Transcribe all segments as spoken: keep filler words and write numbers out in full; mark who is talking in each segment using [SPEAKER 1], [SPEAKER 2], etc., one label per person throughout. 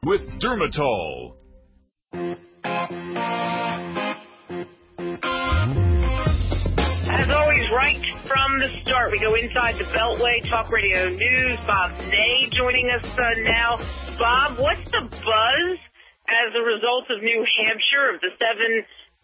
[SPEAKER 1] with Dermatol.
[SPEAKER 2] As always, right from the start, we go inside the Beltway, Talk Radio News. Bob Ney joining us uh, now. Bob, what's the buzz as a result of New Hampshire, of the seven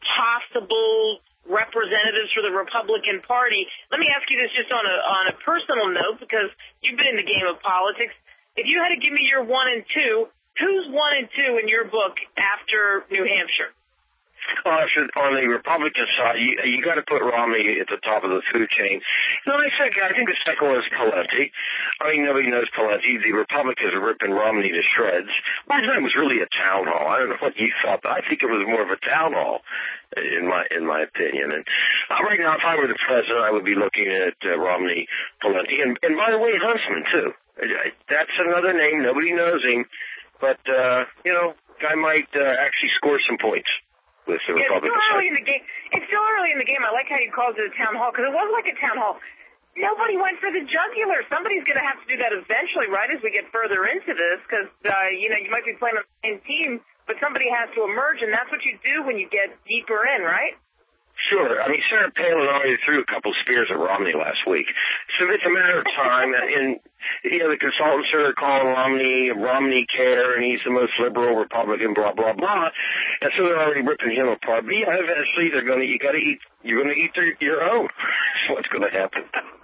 [SPEAKER 2] possible representatives for the Republican Party? Let me ask you this just on a on a personal note, because you've been in the game of politics. If you had to give me your one and two, who's one and two in your book after New Hampshire?
[SPEAKER 3] Well, on the Republican side, you, you got to put Romney at the top of the food chain. No, I think I think the second one is Pawlenty. I mean, nobody knows Pawlenty. The Republicans are ripping Romney to shreds. My time was really a town hall. I don't know what you thought, but I think it was more of a town hall, in my in my opinion. And uh, right now, if I were the president, I would be looking at uh, Romney, Pawlenty, and, and by the way, Huntsman too. That's another name. Nobody knows him, but uh, you know, guy might uh, actually score some points with the
[SPEAKER 2] yeah,
[SPEAKER 3] Republican
[SPEAKER 2] it's still early
[SPEAKER 3] side.
[SPEAKER 2] in the game. It's still early in the game. I like how you called it a town hall, because it was like a town hall. Nobody went for the jugular. Somebody's going to have to do that eventually, right, as we get further into this, because, uh, you know, you might be playing on the same team, but somebody has to emerge, and that's what you do when you get deeper in, right?
[SPEAKER 3] Sure. I mean, Sarah Palin already threw a couple spears at Romney last week. So it's a matter of time. And, you know, the consultants are calling Romney Romney Care, and he's the most liberal Republican, blah, blah, blah. And so they're already ripping him apart. But, yeah, eventually they're going to, you got to eat, you're going to eat their, your own. That's what's going to happen.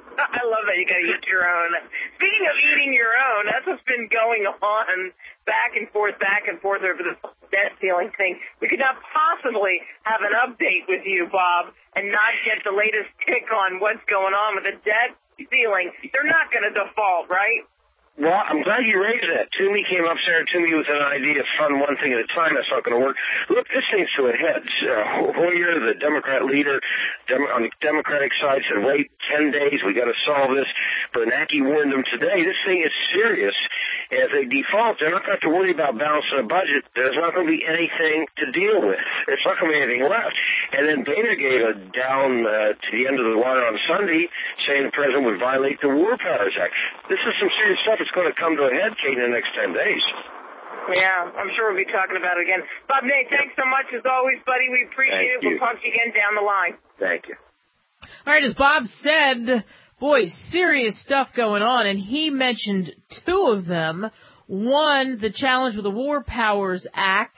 [SPEAKER 2] I love that you got to eat your own. Speaking of eating your own, that's what's been going on back and forth, back and forth over this debt ceiling thing. We could not possibly have an update with you, Bob, and not get the latest tick on what's going on with the debt ceiling. They're not going to default, right?
[SPEAKER 3] Well, I'm glad you raised that. Toomey came up, Sarah Toomey, with an idea of fund one thing at a time. That's not going to work. Look, this thing's to a head. Uh, Hoyer, the Democrat leader, Dem- on the Democratic side, said, wait ten days, we got to solve this. Bernanke warned them today. This thing is serious. And if they default, they're not going to have to worry about balancing a budget. There's not going to be anything to deal with. There's not going to be anything left. And then Boehner gave a down uh, to the end of the wire on Sunday, saying the president would violate the War Powers Act. This is some serious stuff. It's going to come to a head, Kate, in the next ten days.
[SPEAKER 2] Yeah, I'm sure we'll be talking about it again. Bob Ney, thanks so much as always, buddy. We appreciate
[SPEAKER 3] Thank
[SPEAKER 2] it.
[SPEAKER 3] You.
[SPEAKER 2] We'll talk to you again down the line.
[SPEAKER 3] Thank you.
[SPEAKER 4] All right, as Bob said, boy, serious stuff going on, and he mentioned two of them. One, the challenge with the War Powers Act.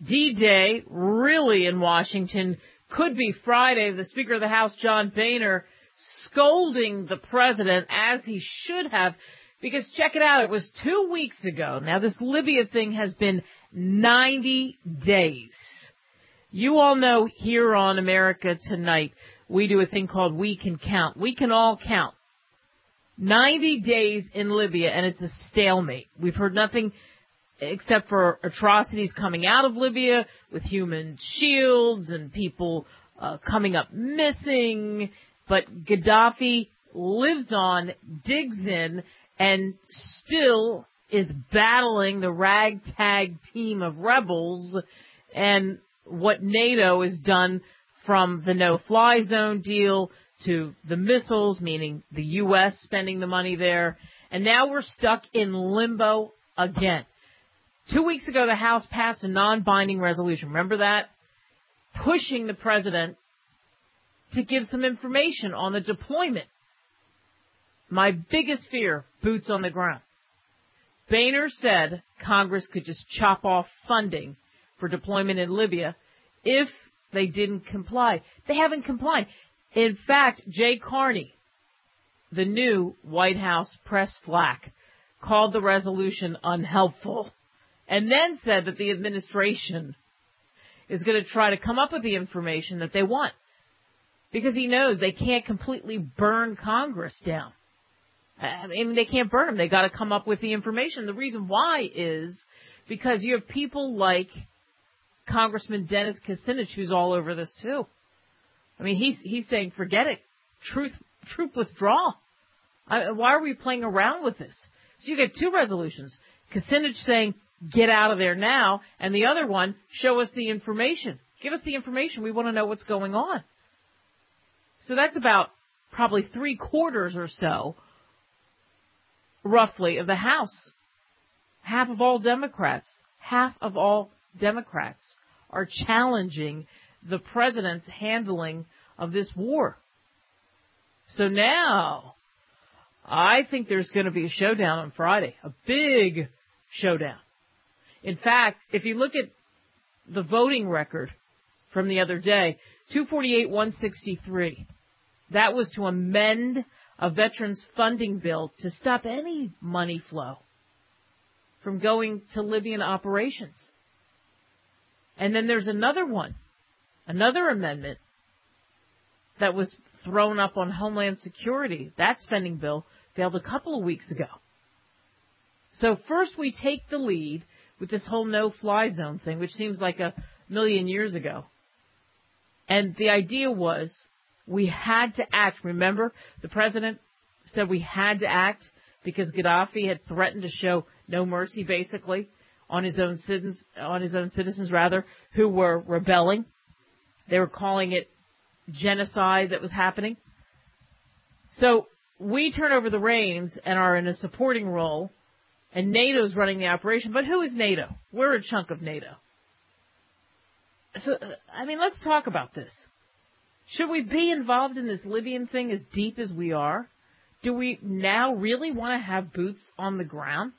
[SPEAKER 4] D-Day, really in Washington, could be Friday. The Speaker of the House, John Boehner, scolding the president, as he should have. Because check it out, it was two weeks ago. Now, this Libya thing has been ninety days. You all know here on America Tonight, we do a thing called We Can Count. We can all count. ninety days in Libya, and it's a stalemate. We've heard nothing except for atrocities coming out of Libya with human shields and people uh, coming up missing. But Gaddafi lives on, digs in, and still is battling the ragtag team of rebels and what NATO has done, from the no-fly zone deal to the missiles, meaning the U S spending the money there. And now we're stuck in limbo again. Two weeks ago, the House passed a non-binding resolution. Remember that? Pushing the president to give some information on the deployment. My biggest fear, boots on the ground. Boehner said Congress could just chop off funding for deployment in Libya if they didn't comply. They haven't complied. In fact, Jay Carney, the new White House press flack, called the resolution unhelpful and then said that the administration is going to try to come up with the information that they want because he knows they can't completely burn Congress down. I mean, they can't burn them. They got to come up with the information. The reason why is because you have people like Congressman Dennis Kucinich, who's all over this too. I mean, he's he's saying, forget it, truth, troop withdrawal. I, why are we playing around with this? So you get two resolutions. Kucinich saying, get out of there now, and the other one, show us the information. Give us the information. We want to know what's going on. So that's about probably three quarters or so, roughly, of the House. Half of all Democrats half of all Democrats are challenging the president's handling of this war. So now, I think there's going to be a showdown on Friday, a big showdown. In fact, if you look at the voting record from the other day, two forty-eight, one sixty-three, that was to amend a veterans funding bill to stop any money flow from going to Libyan operations. And then there's another one, another amendment that was thrown up on Homeland Security. That spending bill failed a couple of weeks ago. So first we take the lead with this whole no-fly zone thing, which seems like a million years ago. And the idea was we had to act. Remember, the president said we had to act because Gaddafi had threatened to show no mercy, basically, on his own citizens, on his own citizens rather, who were rebelling. They were calling it genocide that was happening. So we turn over the reins and are in a supporting role, and NATO's running the operation. But who is NATO? We're a chunk of NATO. So, I mean, let's talk about this. Should we be involved in this Libyan thing as deep as we are? Do we now really want to have boots on the ground?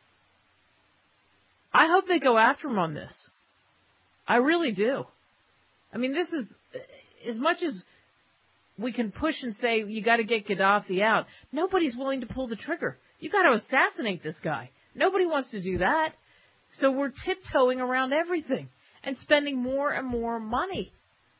[SPEAKER 4] I hope they go after him on this. I really do. I mean, this is, as much as we can push and say, you got to get Gaddafi out, nobody's willing to pull the trigger. You got to assassinate this guy. Nobody wants to do that. So we're tiptoeing around everything and spending more and more money.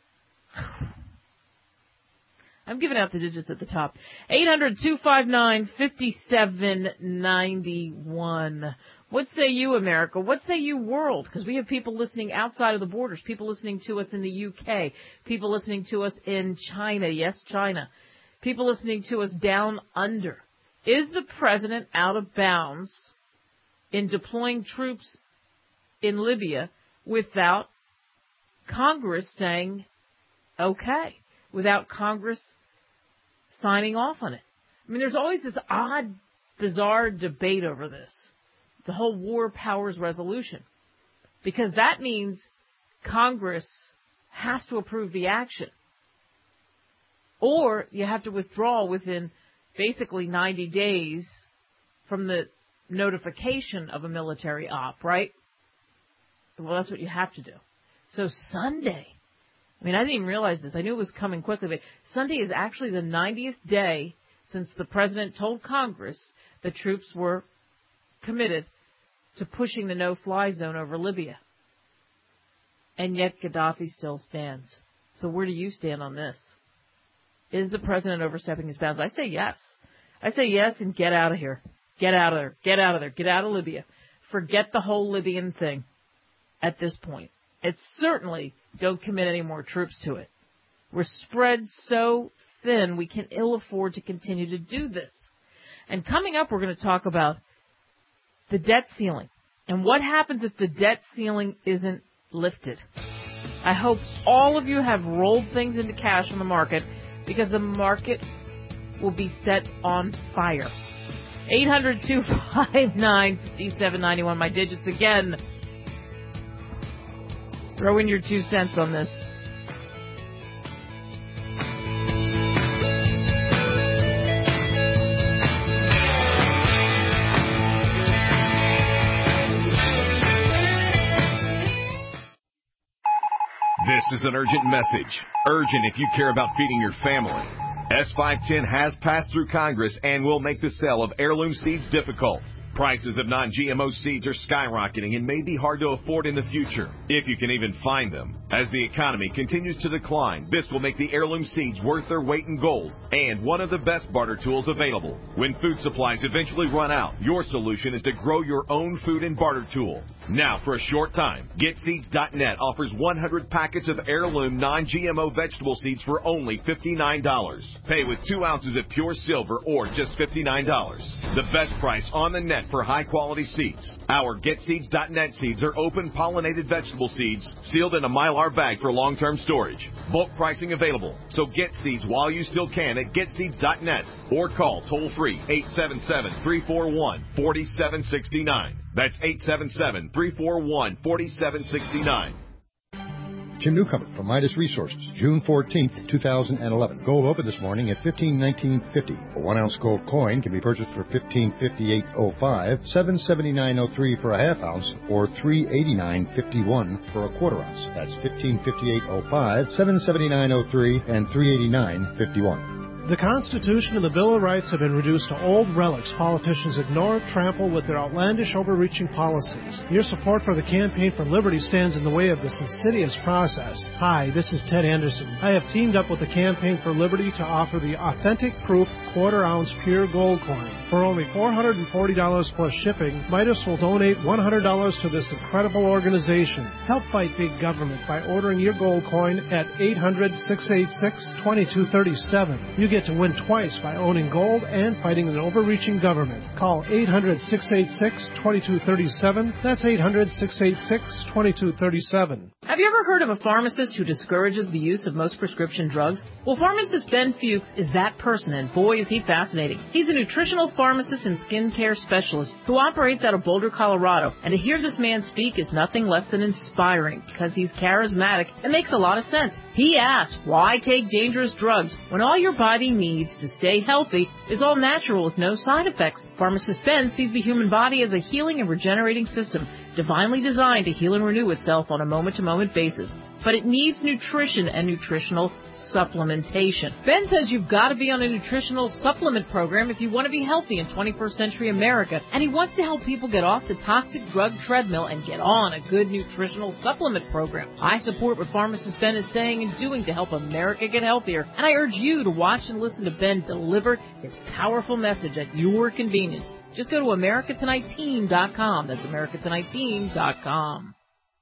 [SPEAKER 4] I'm giving out the digits at the top. eight hundred, two five nine, five seven nine one. What say you, America? What say you, world? Because we have people listening outside of the borders, people listening to us in the U K, people listening to us in China, yes, China, people listening to us down under. Is the president out of bounds in deploying troops in Libya without Congress saying okay, without Congress signing off on it? I mean, there's always this odd, bizarre debate over this, the whole war powers resolution, because that means Congress has to approve the action, or you have to withdraw within basically ninety days from the notification of a military op, right? Well, that's what you have to do. So Sunday, I mean, I didn't even realize this. I knew it was coming quickly, but Sunday is actually the ninetieth day since the president told Congress the troops were committed to pushing the no-fly zone over Libya. And yet Gaddafi still stands. So where do you stand on this? Is the president overstepping his bounds? I say yes. I say yes and get out of here. Get out of there. Get out of there. Get out of Libya. Forget the whole Libyan thing at this point. It's certainly don't commit any more troops to it. We're spread so thin we can ill afford to continue to do this. And coming up, we're going to talk about the debt ceiling and what happens if the debt ceiling isn't lifted. I hope all of you have rolled things into cash on the market, because the market will be set on fire. eight hundred, two five nine, five seven nine one, my digits again. Throw in your two cents on this.
[SPEAKER 1] This is an urgent message. Urgent if you care about feeding your family. S five ten has passed through Congress and will make the sale of heirloom seeds difficult. Prices of non G M O seeds are skyrocketing and may be hard to afford in the future, if you can even find them. As the economy continues to decline, this will make the heirloom seeds worth their weight in gold and one of the best barter tools available. When food supplies eventually run out, your solution is to grow your own food and barter tool. Now, for a short time, Get Seeds dot net offers one hundred packets of heirloom non G M O vegetable seeds for only fifty-nine dollars. Pay with two ounces of pure silver or just fifty-nine dollars. The best price on the net for high-quality seeds. Our Get Seeds dot net seeds are open pollinated vegetable seeds sealed in a Mylar bag for long-term storage. Bulk pricing available, so get seeds while you still can at Get Seeds dot net or call toll-free eight seven seven, three four one, four seven six nine. That's eight seven seven, three four one, four seven six nine.
[SPEAKER 5] Jim Newcomer from Midas Resources, June fourteenth, two thousand eleven. Gold opened this morning at fifteen nineteen fifty. A one-ounce gold coin can be purchased for fifteen fifty-eight oh five, seven seventy-nine oh three for a half ounce, or three eighty-nine fifty-one for a quarter ounce. That's fifteen fifty-eight oh five, seven seventy-nine oh three, and three eighty-nine fifty-one.
[SPEAKER 6] The Constitution and the Bill of Rights have been reduced to old relics politicians ignore, trample with their outlandish, overreaching policies. Your support for the Campaign for Liberty stands in the way of this insidious process. Hi, this is Ted Anderson. I have teamed up with the Campaign for Liberty to offer the authentic proof quarter-ounce pure gold coin. For only four hundred forty dollars plus shipping, Midas will donate one hundred dollars to this incredible organization. Help fight big government by ordering your gold coin at eight hundred, six eight six, two two three seven. You get to win twice by owning gold and fighting an overreaching government. Call eight hundred, six eight six, two two three seven. That's eight hundred, six eight six, two two three seven.
[SPEAKER 4] Have you ever heard of a pharmacist who discourages the use of most prescription drugs? Well, pharmacist Ben Fuchs is that person, and boy, is he fascinating. He's a nutritional pharmacist and skincare specialist who operates out of Boulder, Colorado. And to hear this man speak is nothing less than inspiring because he's charismatic and makes a lot of sense. He asks, why take dangerous drugs when all your body needs to stay healthy is all natural with no side effects? Pharmacist Ben sees the human body as a healing and regenerating system, divinely designed to heal and renew itself on a moment-to-moment basis. But it needs nutrition and nutritional supplementation. Ben says you've got to be on a nutritional supplement program if you want to be healthy in twenty-first century America, and he wants to help people get off the toxic drug treadmill and get on a good nutritional supplement program. I support what Pharmacist Ben is saying and doing to help America get healthier, and I urge you to watch and listen to Ben deliver his powerful message at your convenience. Just go to America Tonight Team dot com. That's America Tonight Team dot com.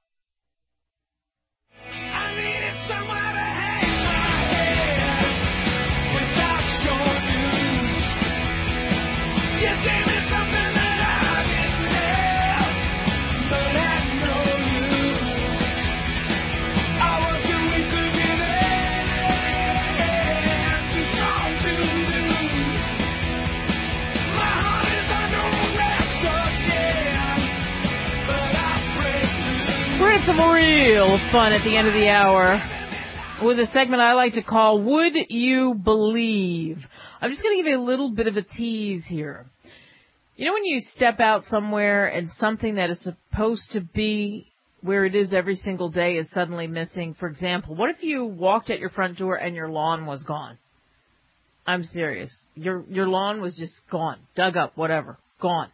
[SPEAKER 4] Some real fun at the end of the hour with a segment I like to call Would You Believe? I'm just going to give you a little bit of a tease here. You know when you step out somewhere and something that is supposed to be where it is every single day is suddenly missing? For example, what if you walked at your front door and your lawn was gone? I'm serious. Your your lawn was just gone, dug up, whatever, gone.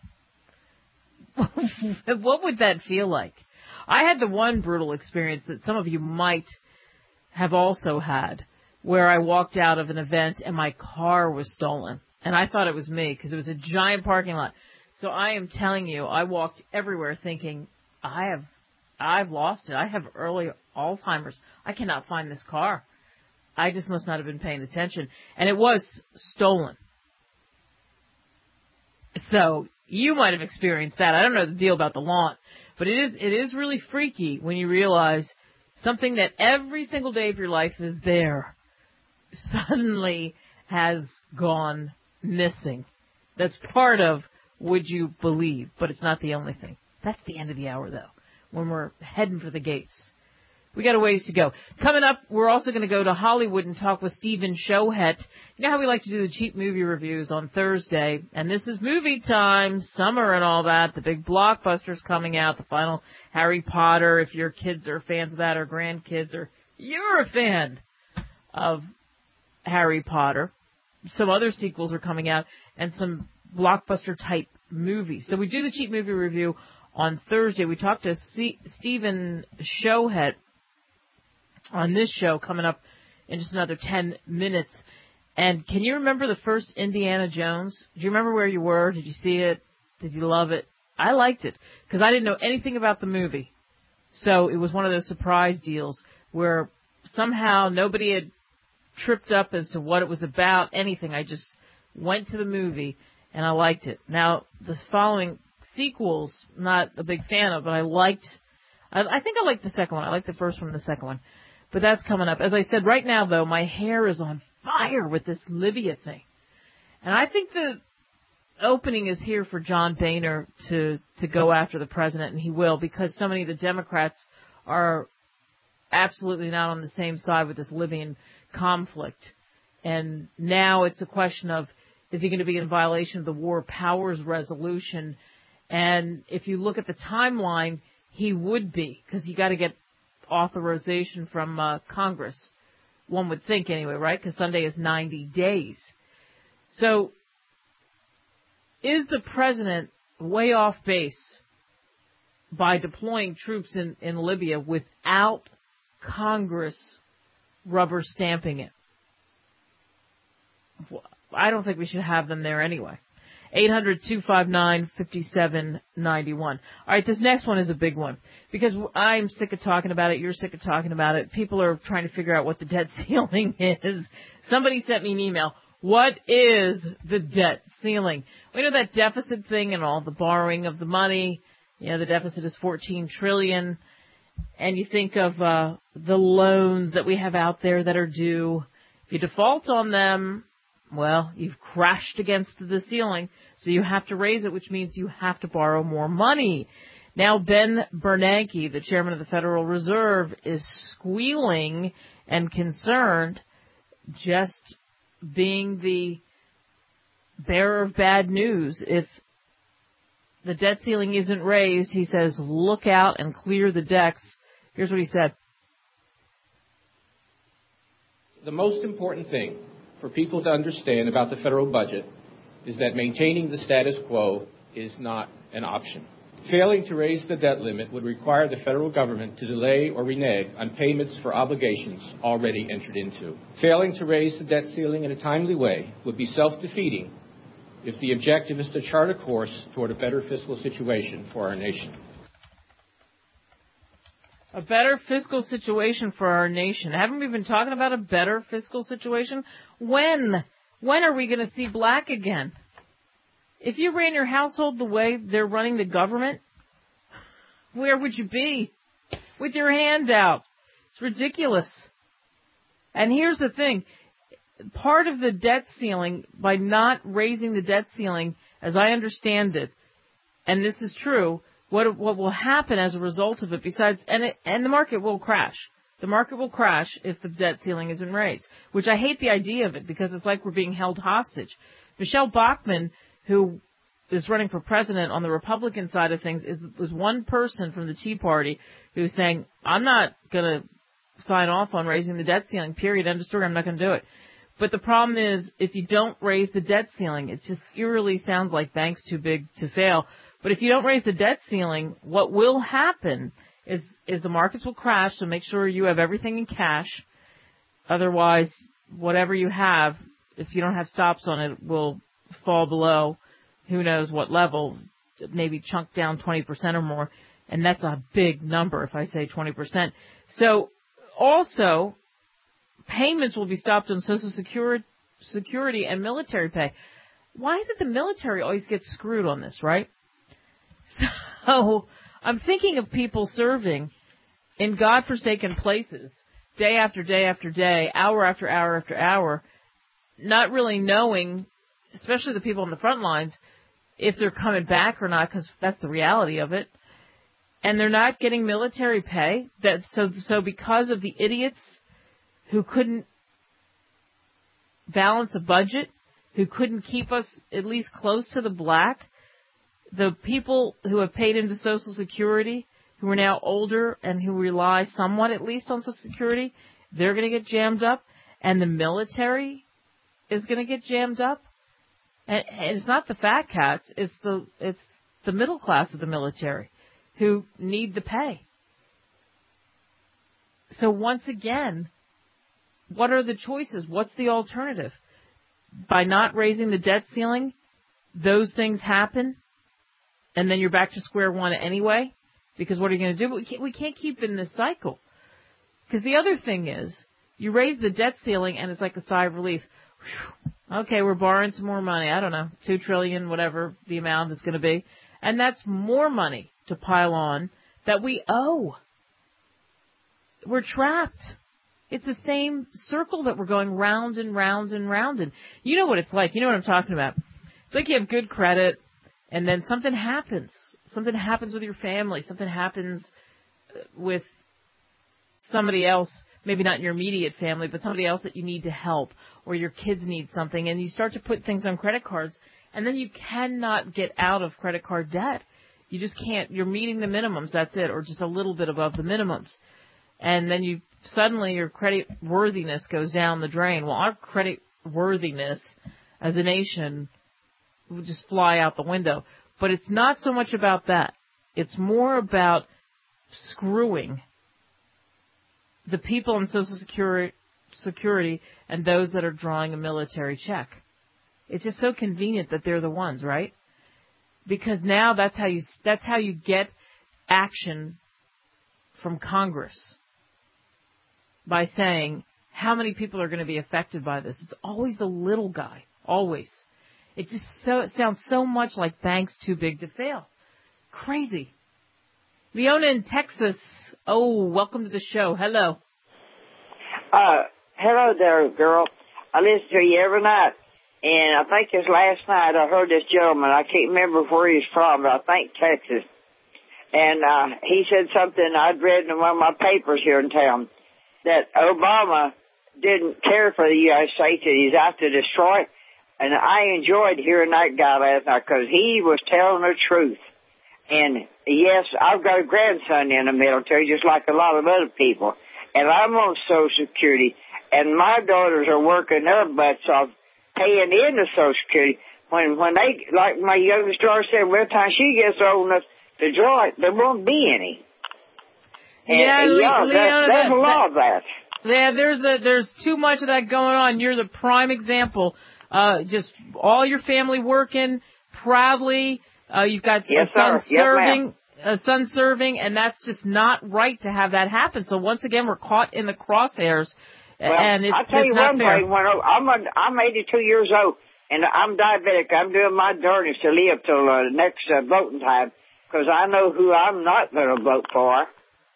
[SPEAKER 4] What would that feel like? I had the one brutal experience that some of you might have also had, where I walked out of an event and my car was stolen. And I thought it was me because it was a giant parking lot. So I am telling you, I walked everywhere thinking, I have, I've lost it. I have early Alzheimer's. I cannot find this car. I just must not have been paying attention. And it was stolen. So you might have experienced that. I don't know the deal about the lawn. But it is it is really freaky when you realize something that every single day of your life is there suddenly has gone missing. That's part of Would You Believe, but it's not the only thing. That's the end of the hour, though, when we're heading for the gates. We got a ways to go. Coming up, we're also going to go to Hollywood and talk with Stephen Shohet. You know how we like to do the cheap movie reviews on Thursday, and this is movie time, summer and all that. The big blockbusters coming out, the final Harry Potter, if your kids are fans of that, or grandkids, or you're a fan of Harry Potter. Some other sequels are coming out, and some blockbuster-type movies. So we do the cheap movie review on Thursday. We talked to C- Stephen Shohet on this show coming up in just another ten minutes. And can you remember the first Indiana Jones? Do you remember where you were? Did you see it? Did you love it? I liked it because I didn't know anything about the movie. So it was one of those surprise deals where somehow nobody had tripped up as to what it was about, anything. I just went to the movie and I liked it. Now, the following sequels, not a big fan of, but I liked, I, I think I liked the second one. I liked the first one and the second one. But that's coming up. As I said, right now, though, my hair is on fire with this Libya thing. And I think the opening is here for John Boehner to, to go after the president, and he will, because so many of the Democrats are absolutely not on the same side with this Libyan conflict. And now it's a question of, is he going to be in violation of the War Powers Resolution? And if you look at the timeline, he would be, because you got to get authorization from uh, Congress. One would think anyway, right? Because Sunday is ninety days. So is the president way off base by deploying troops in, in Libya without Congress rubber stamping it? I don't think we should have them there anyway. eight hundred, two five nine, five seven nine one. All right, this next one is a big one because I'm sick of talking about it. You're sick of talking about it. People are trying to figure out what the debt ceiling is. Somebody sent me an email. What is the debt ceiling? We know that deficit thing and all the borrowing of the money. You know, the deficit is fourteen trillion dollars. And you think of uh, the loans that we have out there that are due. If you default on them, well, you've crashed against the ceiling, so you have to raise it, which means you have to borrow more money. Now, Ben Bernanke, the chairman of the Federal Reserve, is squealing and concerned, just being the bearer of bad news. If the debt ceiling isn't raised, he says, look out and clear the decks. Here's what he said.
[SPEAKER 7] The most important thing for people to understand about the federal budget is that maintaining the status quo is not an option. Failing to raise the debt limit would require the federal government to delay or renege on payments for obligations already entered into. Failing to raise the debt ceiling in a timely way would be self-defeating if the objective is to chart a course toward a better fiscal situation for our nation.
[SPEAKER 4] A better fiscal situation for our nation. Haven't we been talking about a better fiscal situation? When? When are we going to see black again? If you ran your household the way they're running the government, where would you be? With your hand out. It's ridiculous. And here's the thing. Part of the debt ceiling, by not raising the debt ceiling, as I understand it, and this is true, what what will happen as a result of it, besides, and it, and the market will crash. The market will crash if the debt ceiling isn't raised, which I hate the idea of it because it's like we're being held hostage. Michelle Bachmann, who is running for president on the Republican side of things, is was one person from the Tea Party who's saying, I'm not going to sign off on raising the debt ceiling, period, end of story, I'm not going to do it. But the problem is, if you don't raise the debt ceiling, it just eerily sounds like banks too big to fail. But if you don't raise the debt ceiling, what will happen is, is the markets will crash, so make sure you have everything in cash. Otherwise, whatever you have, if you don't have stops on it, will fall below who knows what level, maybe chunk down twenty percent or more. And that's a big number if I say twenty percent. So also, payments will be stopped on Social Security, Security and military pay. Why is it the military always gets screwed on this, right? So I'm thinking of people serving in godforsaken places day after day after day, hour after hour after hour, not really knowing, especially the people on the front lines, if they're coming back or not, because that's the reality of it. And they're not getting military pay. That so so because of the idiots who couldn't balance a budget, who couldn't keep us at least close to the black, the people who have paid into Social Security, who are now older and who rely somewhat at least on Social Security, they're going to get jammed up, and the military is going to get jammed up. And, and it's not the fat cats, it's the it's the middle class of the military who need the pay. So once again, what are the choices? What's the alternative? By not raising the debt ceiling, those things happen, and then you're back to square one anyway, because what are you going to do? We can't, we can't keep in this cycle. Because the other thing is, you raise the debt ceiling, and it's like a sigh of relief. Whew. Okay, we're borrowing some more money. I don't know, two trillion dollars, whatever the amount is going to be. And that's more money to pile on that we owe. We're trapped. It's the same circle that we're going round and round and round in. You know what it's like. You know what I'm talking about. It's like you have good credit, and then something happens. Something happens with your family. Something happens with somebody else, maybe not in your immediate family, but somebody else that you need to help, or your kids need something, and you start to put things on credit cards, and then you cannot get out of credit card debt. You just can't. You're meeting the minimums, that's it, or just a little bit above the minimums. And then you suddenly your credit worthiness goes down the drain. Well, our credit worthiness as a nation would just fly out the window. But it's not so much about that. It's more about screwing the people on Social Security, Security and those that are drawing a military check. It's just so convenient that they're the ones, right? Because now that's how you that's how you get action from Congress, by saying how many people are going to be affected by this. It's always the little guy, always. It just so it sounds so much like banks too big to fail. Crazy. Leona in Texas. Oh, welcome to the show. Hello.
[SPEAKER 8] Uh, hello there, girl. I listen to you every night. And I think it's last night I heard this gentleman. I can't remember where he's from, but I think Texas. And uh, he said something I'd read in one of my papers here in town, that Obama didn't care for the United States, that he's out to destroy it. And I enjoyed hearing that guy last night because he was telling the truth. And, yes, I've got a grandson in the military, just like a lot of other people. And I'm on Social Security. And my daughters are working their butts off paying into Social Security. When when they, like my youngest daughter said, by the time she gets old enough to draw it, there won't be any. And,
[SPEAKER 4] yeah,
[SPEAKER 8] and, yeah,
[SPEAKER 4] Leona,
[SPEAKER 8] that, there's
[SPEAKER 4] that,
[SPEAKER 8] a lot of that.
[SPEAKER 4] Yeah, there's a, there's too much of that going on. You're the prime example. Uh, just all your family working proudly. Uh, you've got
[SPEAKER 8] yes,
[SPEAKER 4] a son
[SPEAKER 8] sir.
[SPEAKER 4] serving,
[SPEAKER 8] yes,
[SPEAKER 4] a son serving, and that's just not right to have that happen. So once again, we're caught in the crosshairs.
[SPEAKER 8] Well,
[SPEAKER 4] and it's,
[SPEAKER 8] I'll tell
[SPEAKER 4] it's
[SPEAKER 8] you
[SPEAKER 4] not
[SPEAKER 8] one
[SPEAKER 4] fair.
[SPEAKER 8] thing. When I'm a, I'm eighty-two years old, and I'm diabetic. I'm doing my darndest to live till uh, next uh, voting time, because I know who I'm not going to vote for.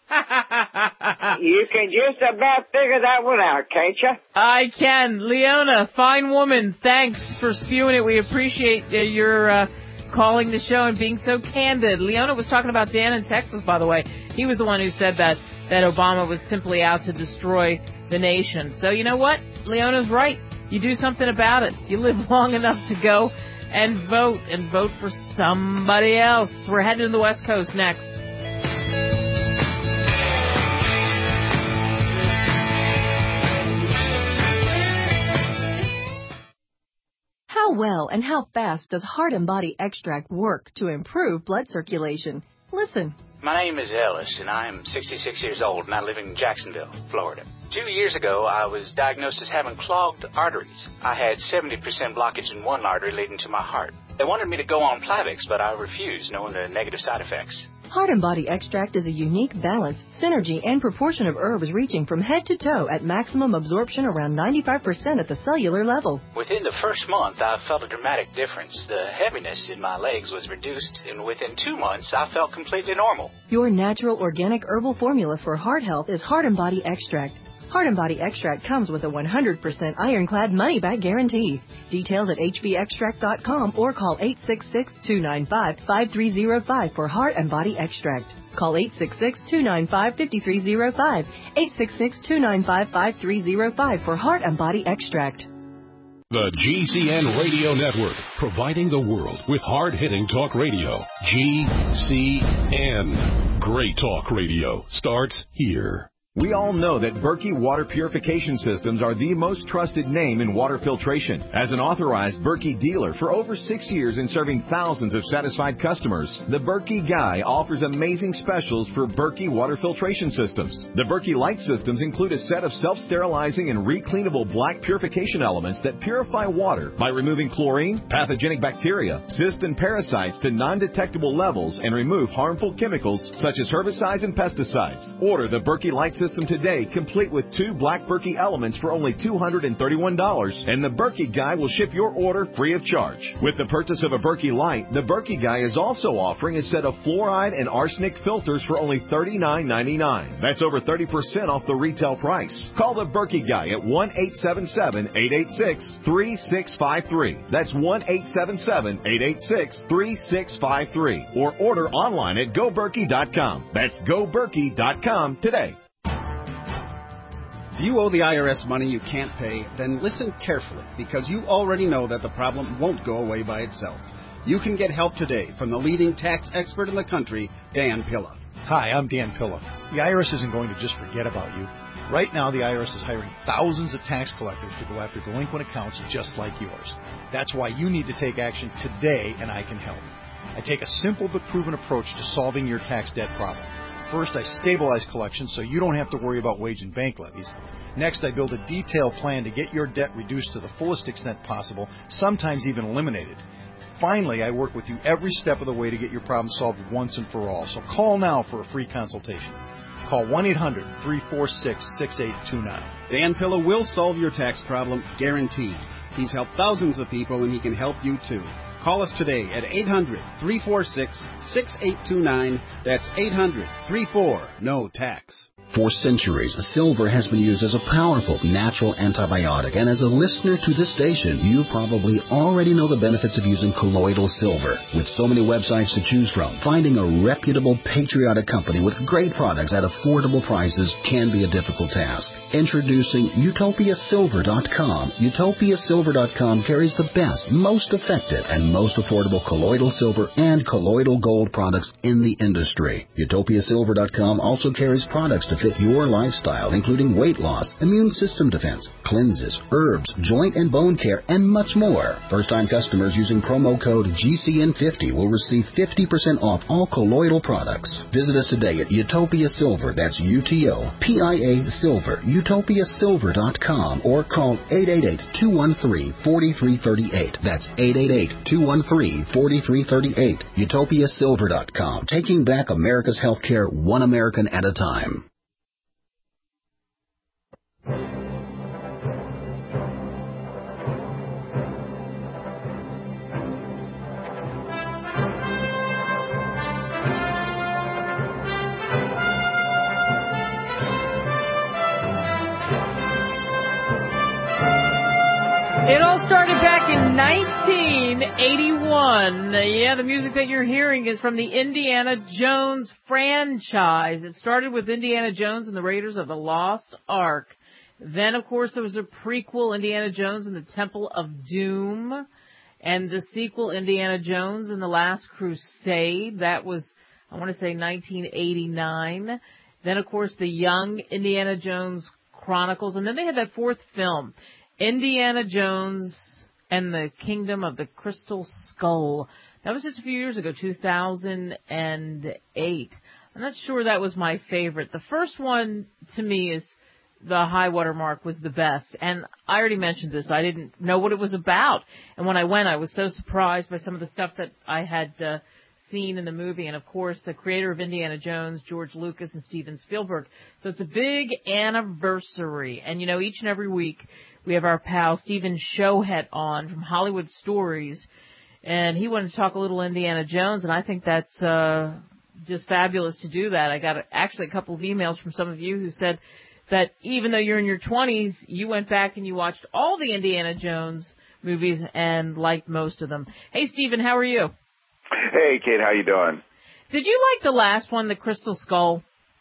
[SPEAKER 8] You can just about figure that one out, can't you?
[SPEAKER 4] I can. Leona, fine woman. Thanks for spewing it. We appreciate uh, your uh, calling the show and being so candid. Leona was talking about Dan in Texas, by the way. He was the one who said that, that Obama was simply out to destroy the nation. So you know what? Leona's right. You do something about it. You live long enough to go and vote, and vote for somebody else. We're heading to the West Coast next.
[SPEAKER 9] How well and how fast does Heart and Body Extract work to improve blood circulation? Listen.
[SPEAKER 10] My name is Ellis, and I am sixty-six years old, and I live in Jacksonville, Florida. Two years ago, I was diagnosed as having clogged arteries. I had seventy percent blockage in one artery leading to my heart. They wanted me to go on Plavix, but I refused, knowing the negative side effects.
[SPEAKER 9] Heart and Body Extract is a unique balance, synergy, and proportion of herbs reaching from head to toe at maximum absorption around ninety-five percent at the cellular level.
[SPEAKER 10] Within the first month, I felt a dramatic difference. The heaviness in my legs was reduced, and within two months, I felt completely normal.
[SPEAKER 9] Your natural organic herbal formula for heart health is Heart and Body Extract. Heart and Body Extract comes with a one hundred percent ironclad money-back guarantee. Details at h b extract dot com or call eight six six, two nine five, five three zero five for Heart and Body Extract. Call eight six six, two nine five, five three zero five, eight six six, two nine five, five three zero five for Heart and Body Extract.
[SPEAKER 11] The G C N Radio Network, providing the world with hard-hitting talk radio. G C N. Great talk radio starts here.
[SPEAKER 1] We all know that Berkey Water Purification Systems are the most trusted name in water filtration. As an authorized Berkey dealer for over six years and serving thousands of satisfied customers, the Berkey Guy offers amazing specials for Berkey Water Filtration Systems. The Berkey Light Systems include a set of self-sterilizing and recleanable black purification elements that purify water by removing chlorine, pathogenic bacteria, cysts, and parasites to non-detectable levels and remove harmful chemicals such as herbicides and pesticides. Order the Berkey Light Systems system today, complete with two Black Berkey elements for only two hundred thirty-one dollars, and the Berkey Guy will ship your order free of charge. With the purchase of a Berkey Light, the Berkey Guy is also offering a set of fluoride and arsenic filters for only thirty-nine ninety-nine. That's over thirty percent off the retail price. Call the Berkey Guy at one eight seven seven, eight eight six, three six five three. That's one eight seven seven, eight eight six, three six five three. Or order online at go berkey dot com. That's go berkey dot com today.
[SPEAKER 12] If you owe the I R S money you can't pay, then listen carefully, because you already know that the problem won't go away by itself. You can get help today from the leading tax expert in the country, Dan Pilla.
[SPEAKER 13] Hi, I'm Dan Pilla. The I R S isn't going to just forget about you. Right now, the I R S is hiring thousands of tax collectors to go after delinquent accounts just like yours. That's why you need to take action today, and I can help. I take a simple but proven approach to solving your tax debt problem. First, I stabilize collections so you don't have to worry about wage and bank levies. Next, I build a detailed plan to get your debt reduced to the fullest extent possible, sometimes even eliminated. Finally, I work with you every step of the way to get your problem solved once and for all. So call now for a free consultation. Call one eight hundred, three four six, six eight two nine.
[SPEAKER 12] Dan Pilla will solve your tax problem, guaranteed. He's helped thousands of people, and he can help you too. Call us today at eight hundred, three four six, six eight two nine. That's eight hundred, three four, no tax.
[SPEAKER 14] For centuries, silver has been used as a powerful natural antibiotic, and as a listener to this station, you probably already know the benefits of using colloidal silver. With so many websites to choose from, finding a reputable, patriotic company with great products at affordable prices can be a difficult task. Introducing Utopia Silver dot com. Utopia Silver dot com carries the best, most effective, and most affordable colloidal silver and colloidal gold products in the industry. Utopia Silver dot com also carries products to fit your lifestyle, including weight loss, immune system defense, cleanses, herbs, joint and bone care, and much more. First-time customers using promo code G C N fifty will receive fifty percent off all colloidal products. Visit us today at Utopia Silver, that's U T O P I A Silver, Utopia Silver dot com, or call eight eight eight, two one three, four three three eight. That's eight eight eight, two one three, four three three eight. Utopia Silver dot com, taking back America's healthcare one American at a time.
[SPEAKER 4] It all started back in nineteen eighty-one. Yeah, the music that you're hearing is from the Indiana Jones franchise. It started with Indiana Jones and the Raiders of the Lost Ark. Then, of course, there was a prequel, Indiana Jones and the Temple of Doom, and the sequel, Indiana Jones and the Last Crusade. That was, I want to say, nineteen eighty-nine. Then, of course, the Young Indiana Jones Chronicles. And then they had that fourth film, Indiana Jones and the Kingdom of the Crystal Skull. That was just a few years ago, two thousand eight. I'm not sure that was my favorite. The first one, to me, is the high water mark, was the best. And I already mentioned this. I didn't know what it was about. And when I went, I was so surprised by some of the stuff that I had uh, seen in the movie. And, of course, the creator of Indiana Jones, George Lucas and Steven Spielberg. So it's a big anniversary. And, you know, each and every week we have our pal Stephen Showhet on from Hollywood Stories. And he wanted to talk a little Indiana Jones. And I think that's uh, just fabulous to do that. I got actually a couple of emails from some of you who said that even though you're in your twenties, you went back and you watched all the Indiana Jones movies and liked most of them. Hey, Stephen, how are you?
[SPEAKER 15] Hey, Kate, how you doing?
[SPEAKER 4] Did you like the last one, The Crystal Skull?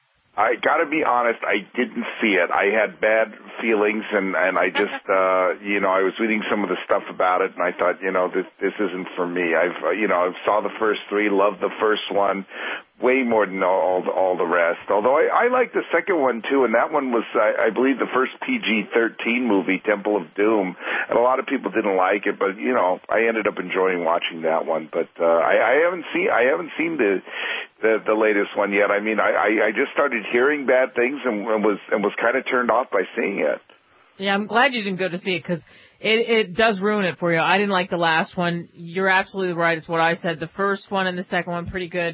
[SPEAKER 15] I got to be honest, I didn't see it. I had bad feelings, and, and I just, uh, you know, I was reading some of the stuff about it, and I thought, you know, this this isn't for me. I've, uh, you know, I saw the first three, loved the first one, way more than all the, all the rest. Although I, I liked the second one, too, and that one was, I, I believe, the first P G thirteen movie, Temple of Doom, and a lot of people didn't like it, but, you know, I ended up enjoying watching that one. But uh, I, I haven't seen I haven't seen the the, the latest one yet. I mean, I, I just started hearing bad things and, and was and was kind of turned off by seeing it.
[SPEAKER 4] Yeah, I'm glad you didn't go to see it because it, it does ruin it for you. I didn't like the last one. You're absolutely right. It's what I said. The first one and the second one, pretty good.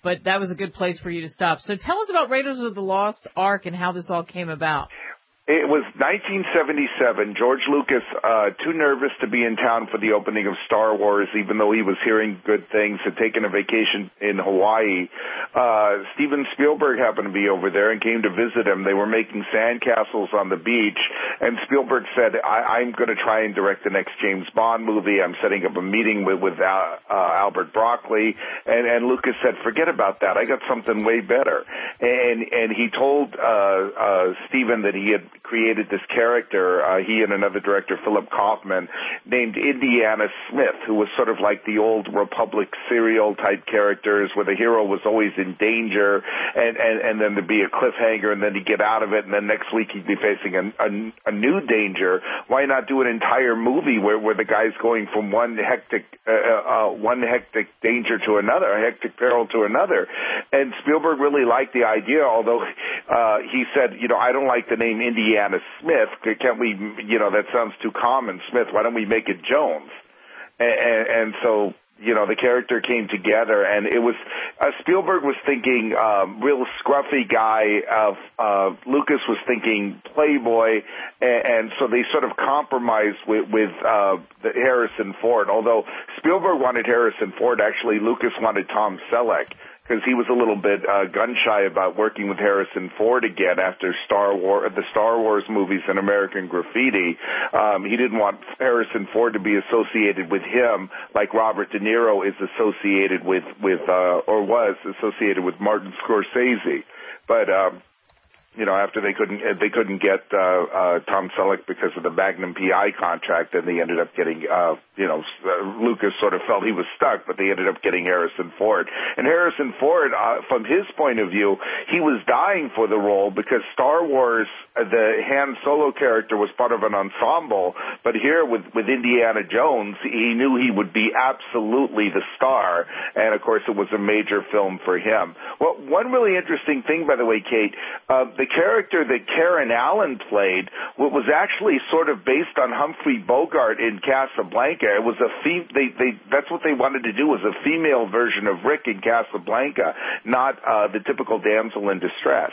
[SPEAKER 4] but that was a good place for you to stop. So tell us about Raiders of the Lost Ark and how this all came about.
[SPEAKER 15] It was nineteen seventy-seven. George Lucas, uh, too nervous to be in town for the opening of Star Wars, even though he was hearing good things, had taken a vacation in Hawaii. Uh, Steven Spielberg happened to be over there and came to visit him. They were making sandcastles on the beach, and Spielberg said, I- I'm going to try and direct the next James Bond movie. I'm setting up a meeting with, with uh, uh, Albert Broccoli. And, and Lucas said, forget about that. I got something way better. And, and he told uh, uh, Steven that he had created this character, uh, he and another director, Philip Kaufman, named Indiana Smith, who was sort of like the old Republic serial type characters where the hero was always in danger, and, and, and then there'd be a cliffhanger, and then he'd get out of it, and then next week he'd be facing a, a, a new danger. Why not do an entire movie where, where the guy's going from one hectic, uh, uh, one hectic danger to another, a hectic peril to another? And Spielberg really liked the idea, although uh, he said, you know, I don't like the name Indiana Indiana Smith. Can't we, you know, that sounds too common, Smith. Why don't we make it Jones? And, and, and so, you know, the character came together, and it was, uh, Spielberg was thinking um, real scruffy guy. Uh, uh, Lucas was thinking playboy, and, and so they sort of compromised with, with uh, the Harrison Ford. Although Spielberg wanted Harrison Ford, actually Lucas wanted Tom Selleck, because he was a little bit uh, gun-shy about working with Harrison Ford again after Star Wars, the Star Wars movies and American Graffiti. Um, he didn't want Harrison Ford to be associated with him like Robert De Niro is associated with, with uh, or was associated with Martin Scorsese. But um, you know, after they couldn't they couldn't get uh, uh, Tom Selleck because of the Magnum P I contract, and they ended up getting, uh, you know, uh, Lucas sort of felt he was stuck, but they ended up getting Harrison Ford. And Harrison Ford, uh, from his point of view, he was dying for the role because Star Wars, uh, the Han Solo character was part of an ensemble, but here with, with Indiana Jones, he knew he would be absolutely the star, and of course it was a major film for him. Well, one really interesting thing, by the way, Kate, uh, the character that Karen Allen played was actually sort of based on Humphrey Bogart in Casablanca. It was a fem- they, they, that's what they wanted to do, was a female version of Rick in Casablanca, not uh, the typical damsel in distress.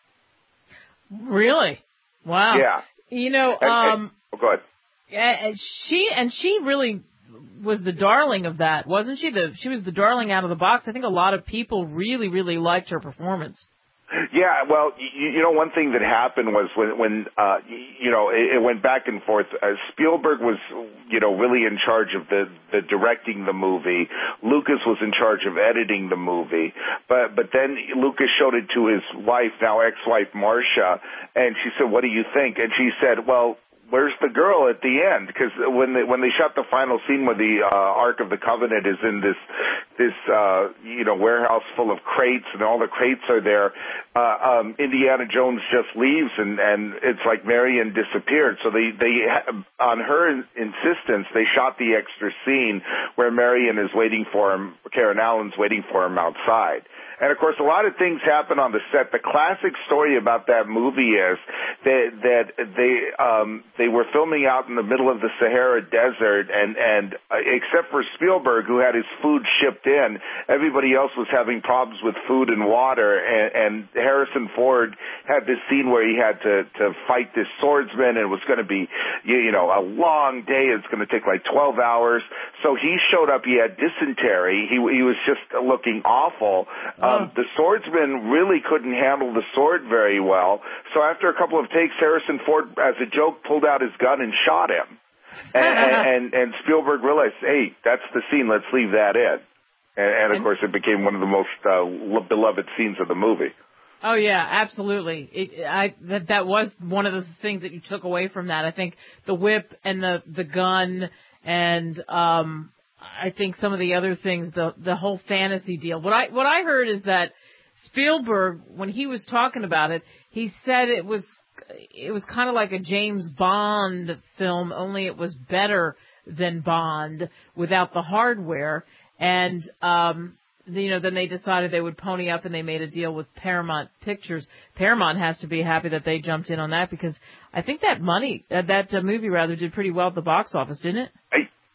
[SPEAKER 4] Really? Wow.
[SPEAKER 15] Yeah.
[SPEAKER 4] You know,
[SPEAKER 15] and,
[SPEAKER 4] um,
[SPEAKER 15] and, oh, go ahead.
[SPEAKER 4] Yeah, she and she really was the darling of that, wasn't she? The she was the darling out of the box. I think a lot of people really, really liked her performance.
[SPEAKER 15] Yeah, well, you, you know, one thing that happened was when, when uh, you know, it, it went back and forth. Uh, Spielberg was, you know, really in charge of the, the directing the movie. Lucas was in charge of editing the movie. But, but then Lucas showed it to his wife, now ex-wife Marcia, and she said, "What do you think?" And she said, "Well, where's the girl at the end?" Because when they, when they shot the final scene where the uh, Ark of the Covenant is in this this uh, you know warehouse full of crates and all the crates are there, uh, um, Indiana Jones just leaves and and it's like Marion disappeared. So they they on her insistence they shot the extra scene where Marion is waiting for him, Karen Allen's waiting for him outside. And, of course, a lot of things happen on the set. The classic story about that movie is that, that they um, they were filming out in the middle of the Sahara Desert, and, and uh, except for Spielberg, who had his food shipped in, everybody else was having problems with food and water. And, and Harrison Ford had this scene where he had to, to fight this swordsman, and it was going to be, you, you know, a long day. It's going to take like twelve hours. So he showed up. He had dysentery. He, he was just looking awful. Um, the swordsman really couldn't handle the sword very well, so after a couple of takes, Harrison Ford, as a joke, pulled out his gun and shot him. And, and, and Spielberg realized, hey, that's the scene, let's leave that in. And, and of course, it became one of the most uh, beloved scenes of the movie.
[SPEAKER 4] Oh, yeah, absolutely. It, I, that, that was one of the things that you took away from that. I think the whip and the, the gun and... um I think some of the other things, the the whole fantasy deal. What I what I heard is that Spielberg, when he was talking about it, he said it was it was kind of like a James Bond film, only it was better than Bond without the hardware. And um, you know, then they decided they would pony up, and they made a deal with Paramount Pictures. Paramount has to be happy that they jumped in on that, because I think that money, uh, that uh, movie rather, did pretty well at the box office, didn't it?
[SPEAKER 15] I-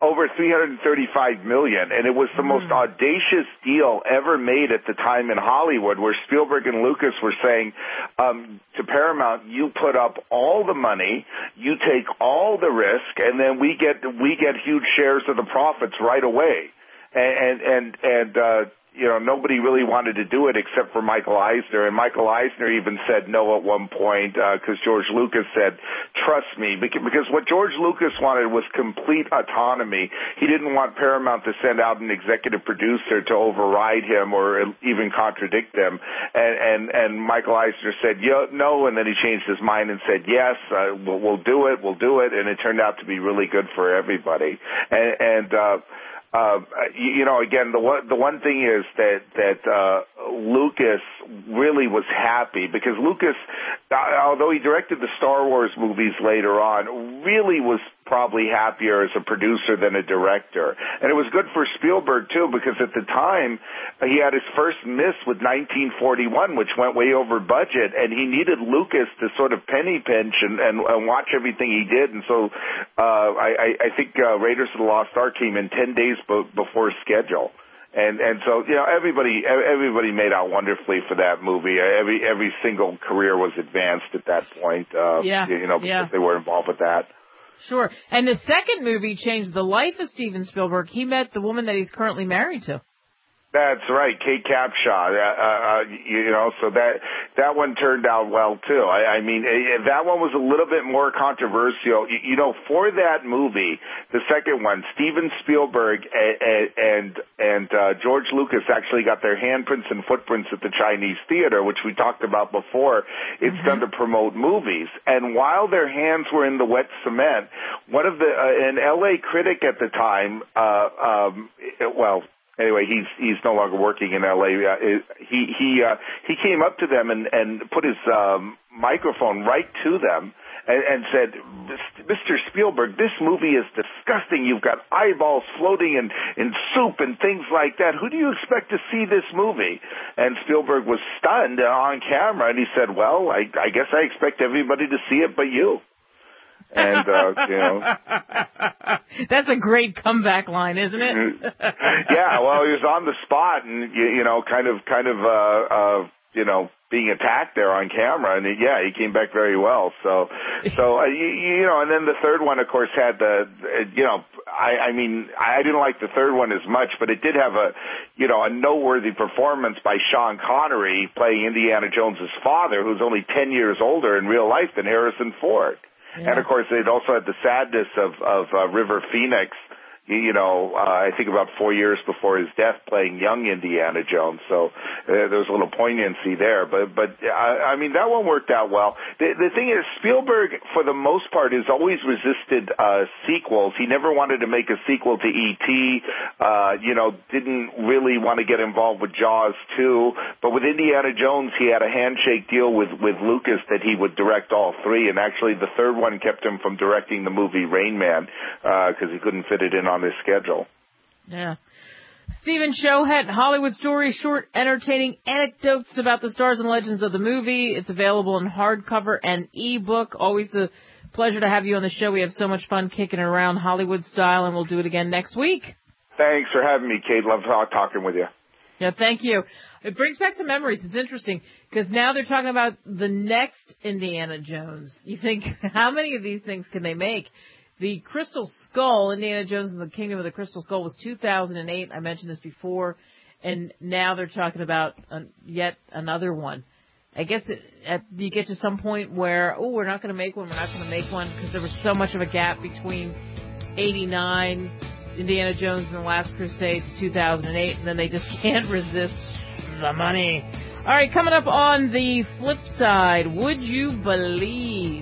[SPEAKER 15] over three hundred thirty-five million dollars, and it was the most audacious deal ever made at the time in Hollywood, where Spielberg and Lucas were saying um, to Paramount, you put up all the money, you take all the risk, and then we get we get huge shares of the profits right away. And and and uh, you know, nobody really wanted to do it except for Michael Eisner, and Michael Eisner even said no at one point because uh, George Lucas said, "Trust me," because, because what George Lucas wanted was complete autonomy. He didn't want Paramount to send out an executive producer to override him or even contradict them. And and, and Michael Eisner said, yeah, "No," and then he changed his mind and said, "Yes, uh, we'll, we'll do it, we'll do it," and it turned out to be really good for everybody. And, and uh, Uh, you, you know, again, the one, the one thing is that, that, uh, Lucas really was happy because Lucas, although he directed the Star Wars movies later on, really was probably happier as a producer than a director. And it was good for Spielberg, too, because at the time, he had his first miss with nineteen forty-one, which went way over budget, and he needed Lucas to sort of penny pinch and, and, and watch everything he did. And so uh, I, I think uh, Raiders of the Lost Ark came in ten days be- before schedule. And and so, you know, everybody everybody made out wonderfully for that movie. Every every single career was advanced at that point, uh,
[SPEAKER 4] yeah,
[SPEAKER 15] you know, because
[SPEAKER 4] yeah.
[SPEAKER 15] they were involved with that.
[SPEAKER 4] Sure. And the second movie changed the life of Steven Spielberg. He met the woman that he's currently married to.
[SPEAKER 15] That's right, Kate Capshaw. Uh, uh, you know, so that that one turned out well too. I, I mean, that one was a little bit more controversial. You, you know, for that movie, the second one, Steven Spielberg and and, and uh, George Lucas actually got their handprints and footprints at the Chinese Theater, which we talked about before. It's mm-hmm. done to promote movies. And while their hands were in the wet cement, one of the uh, an L A critic at the time, uh, um, well. Anyway, he's he's no longer working in L A. Uh, he he uh, he came up to them and and put his um, microphone right to them and, and said, "Mister Spielberg, this movie is disgusting. You've got eyeballs floating in in soup and things like that. Who do you expect to see this movie?" And Spielberg was stunned on camera, and he said, "Well, I, I guess I expect everybody to see it, but you." And, uh, you know.
[SPEAKER 4] That's a great comeback line, isn't it?
[SPEAKER 15] Yeah, well, he was on the spot and, you, you know, kind of, kind of, uh, uh, you know, being attacked there on camera. And, yeah, he came back very well. So, so, uh, you, you know, and then the third one, of course, had the, uh, you know, I, I mean, I didn't like the third one as much, but it did have a, you know, a noteworthy performance by Sean Connery playing Indiana Jones's father, who's only ten years older in real life than Harrison Ford. Yeah. And, of course, it also had the sadness of, of uh, River Phoenix, you, you know, uh, I think about four years before his death playing young Indiana Jones. So uh, there was a little poignancy there. But, but I, I mean, that one worked out well. The, the thing is, Spielberg, for the most part, has always resisted uh, sequels. He never wanted to make a sequel to E T Uh, you know, didn't really want to get involved with Jaws two. But with Indiana Jones, he had a handshake deal with, with Lucas that he would direct all three. And actually, the third one kept him from directing the movie Rain Man because uh, he couldn't fit it in on his schedule.
[SPEAKER 4] Yeah. Stephen Shohet, Hollywood Stories, short, entertaining anecdotes about the stars and legends of the movie. It's available in hardcover and ebook. Always a pleasure to have you on the show. We have so much fun kicking it around Hollywood style, and we'll do it again next week.
[SPEAKER 15] Thanks for having me, Kate. Love talking with you.
[SPEAKER 4] Yeah, thank you. It brings back some memories. It's interesting because now they're talking about the next Indiana Jones. You think, how many of these things can they make? The Crystal Skull, Indiana Jones and the Kingdom of the Crystal Skull, was two thousand eight. I mentioned this before. And now they're talking about uh, yet another one. I guess it, at, you get to some point where, oh, we're not going to make one, we're not going to make one, because there was so much of a gap between eighty-nine, Indiana Jones and the Last Crusade, to two thousand eight, and then they just can't resist the money. All right, coming up on the flip side, Would You Believe?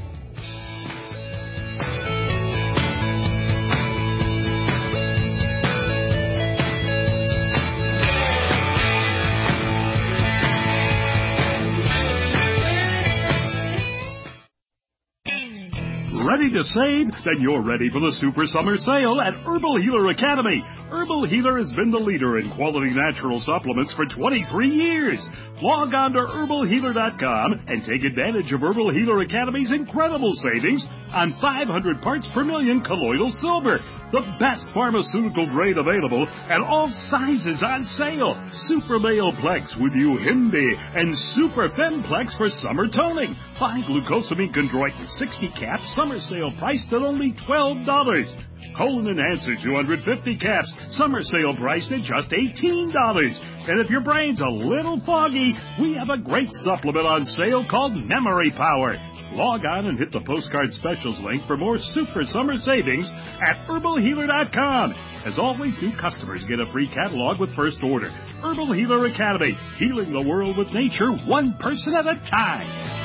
[SPEAKER 16] Ready to save? Then you're ready for the Super Summer Sale at Herbal Healer Academy. Herbal Healer has been the leader in quality natural supplements for twenty-three years. Log on to herbal healer dot com and take advantage of Herbal Healer Academy's incredible savings on five hundred parts per million colloidal silver. the best pharmaceutical grade available, and all sizes on sale. Super Male Plex with Uhimbi and Super Femplex for summer toning. Buy glucosamine chondroitin sixty caps, summer sale priced at only twelve dollars. Colon Enhancer two hundred fifty caps, summer sale priced at just eighteen dollars. And if your brain's a little foggy, we have a great supplement on sale called Memory Power. Log on and hit the postcard specials link for more super summer savings at herbal healer dot com. As always, new customers get a free catalog with first order. Herbal Healer Academy, healing the world with nature one person at a time.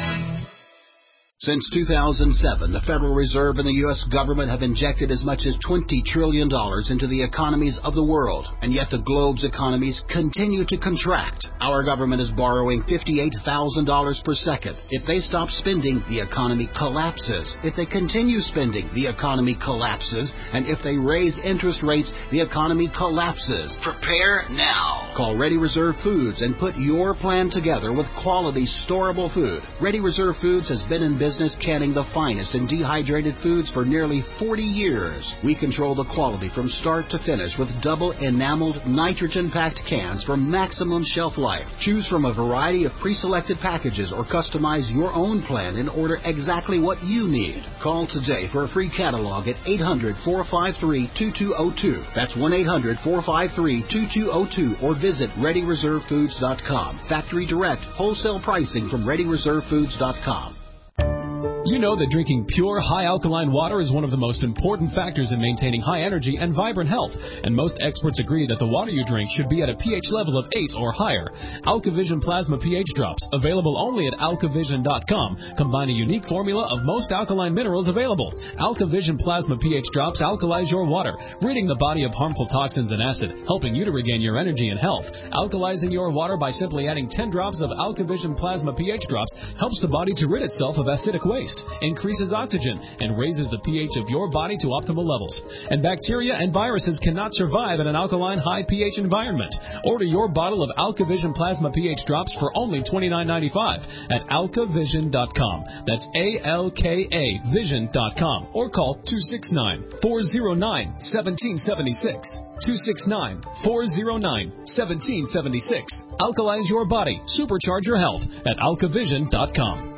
[SPEAKER 14] Since two thousand seven, the Federal Reserve and the U S government have injected as much as twenty trillion dollars into the economies of the world, and yet the globe's economies continue to contract. Our government is borrowing fifty-eight thousand dollars per second. If they stop spending, the economy collapses. If they continue spending, the economy collapses. And if they raise interest rates, the economy collapses. Prepare now. Call Ready Reserve Foods and put your plan together with quality, storable food. Ready Reserve Foods has been in business Business canning the finest in dehydrated foods for nearly forty years. We control the quality from start to finish with double enameled, nitrogen-packed cans for maximum shelf life. Choose from a variety of pre-selected packages or customize your own plan and order exactly what you need. Call today for a free catalog at eight hundred, four five three, two two zero two. That's one eight hundred, four five three, two two zero two or visit ready reserve foods dot com. Factory direct, wholesale pricing from ready reserve foods dot com.
[SPEAKER 17] You know that drinking pure, high-alkaline water is one of the most important factors in maintaining high energy and vibrant health, and most experts agree that the water you drink should be at a pH level of eight or higher. AlkaVision Plasma pH Drops, available only at alkavision dot com, combine a unique formula of most alkaline minerals available. AlkaVision Plasma pH Drops alkalize your water, ridding the body of harmful toxins and acid, helping you to regain your energy and health. Alkalizing your water by simply adding ten drops of AlkaVision Plasma pH Drops helps the body to rid itself of acidic waste, increases oxygen, and raises the pH of your body to optimal levels. And bacteria and viruses cannot survive in an alkaline high pH environment. Order your bottle of AlkaVision Plasma pH Drops for only twenty-nine ninety-five at alkavision dot com. That's A L K A vision dot com. Or call two six nine, four zero nine, one seven seven six. two six nine, four zero nine, one seven seven six. Alkalize your body. Supercharge your health at alkavision dot com.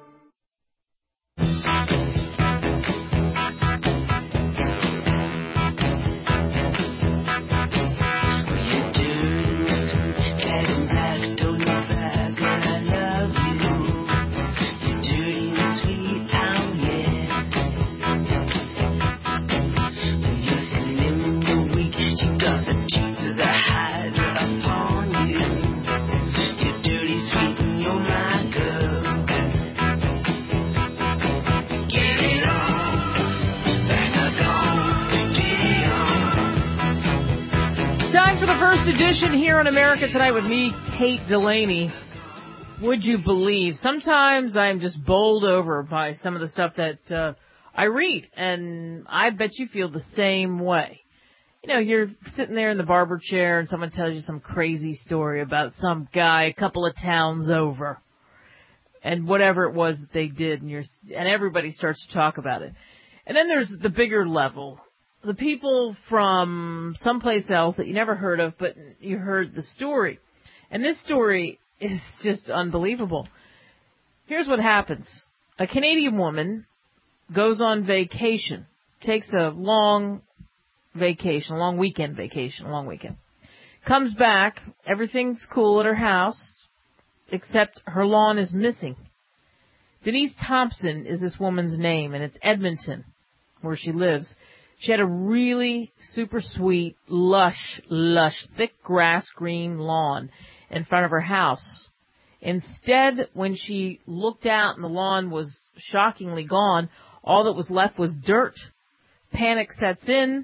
[SPEAKER 4] Edition here on America Tonight with me, Kate Delaney. Would you believe? Sometimes I'm just bowled over by some of the stuff that uh, I read, and I bet you feel the same way. You know, you're sitting there in the barber chair, and someone tells you some crazy story about some guy a couple of towns over, and whatever it was that they did, and you're and everybody starts to talk about it. And then there's the bigger level. The people from someplace else that you never heard of, but you heard the story. And this story is just unbelievable. Here's what happens. A Canadian woman goes on vacation, takes a long vacation, a long weekend vacation, a long weekend. Comes back, everything's cool at her house, except her lawn is missing. Denise Thompson is this woman's name, and it's Edmonton, where she lives. She had a really super sweet, lush, lush, thick grass green lawn in front of her house. Instead, when she looked out and the lawn was shockingly gone, all that was left was dirt. Panic sets in.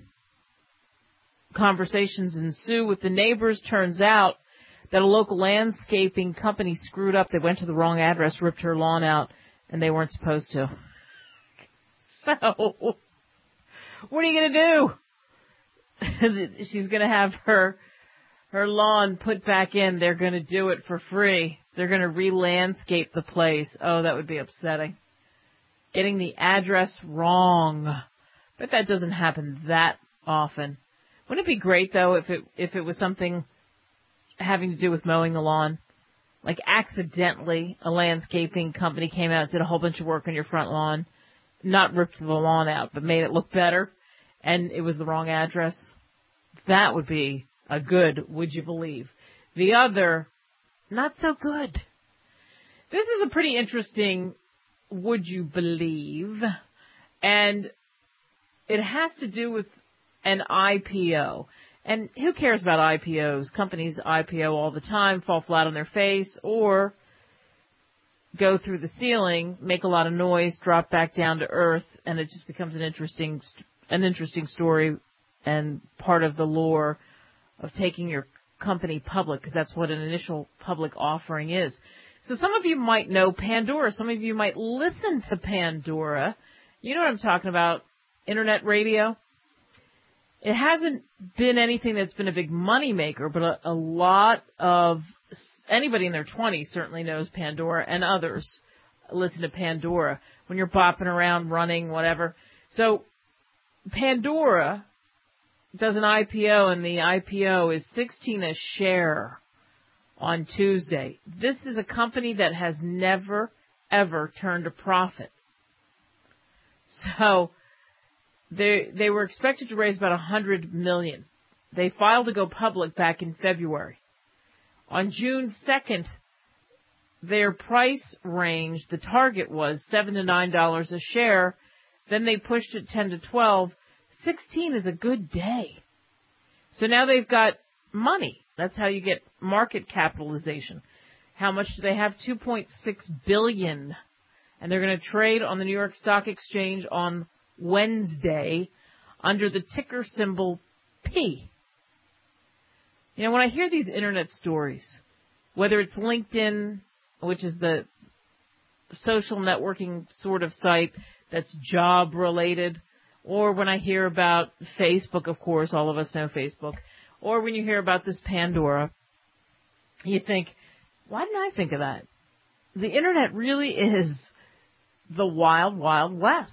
[SPEAKER 4] Conversations ensue with the neighbors. Turns out that a local landscaping company screwed up. They went to the wrong address, ripped her lawn out, and they weren't supposed to. So, what are you going to do? She's going to have her her lawn put back in. They're going to do it for free. They're going to re-landscape the place. Oh, that would be upsetting. Getting the address wrong. But that doesn't happen that often. Wouldn't it be great, though, if it if it was something having to do with mowing the lawn? Like accidentally a landscaping company came out and did a whole bunch of work on your front lawn, not ripped the lawn out, but made it look better, and it was the wrong address. That would be a good would you believe. The other, not so good. This is a pretty interesting would you believe, and it has to do with an I P O. And who cares about I P Os? Companies I P O all the time, fall flat on their face, or go through the ceiling, make a lot of noise, drop back down to earth, and it just becomes an interesting, an interesting story and part of the lore of taking your company public, because that's what an initial public offering is. So some of you might know Pandora. Some of you might listen to Pandora. You know what I'm talking about, internet radio. It hasn't been anything that's been a big money maker, but a, a lot of anybody in their twenties certainly knows Pandora, and others listen to Pandora when you're bopping around, running, whatever. So Pandora does an I P O, and the I P O is sixteen a share on Tuesday. This is a company that has never, ever turned a profit. So They they were expected to raise about a hundred million. They filed to go public back in February. On June second, their price range, the target was seven to nine dollars a share. Then they pushed it ten to twelve. Sixteen is a good day. So now they've got money. That's how you get market capitalization. How much do they have? Two point six billion, and they're going to trade on the New York Stock Exchange on Wednesday under the ticker symbol P. You know, when I hear these internet stories, whether it's LinkedIn, which is the social networking sort of site that's job related, or when I hear about Facebook, of course, all of us know Facebook, or when you hear about this Pandora, you think, why didn't I think of that? The internet really is the wild, wild west.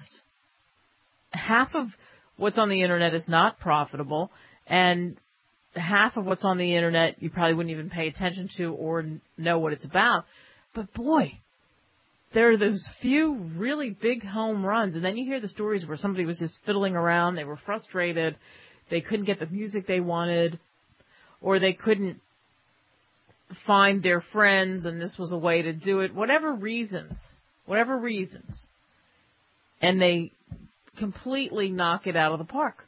[SPEAKER 4] Half of what's on the internet is not profitable, and half of what's on the internet you probably wouldn't even pay attention to or know what it's about. But boy, there are those few really big home runs, and then you hear the stories where somebody was just fiddling around, they were frustrated, they couldn't get the music they wanted, or they couldn't find their friends, and this was a way to do it, whatever reasons, whatever reasons, and they completely knock it out of the park.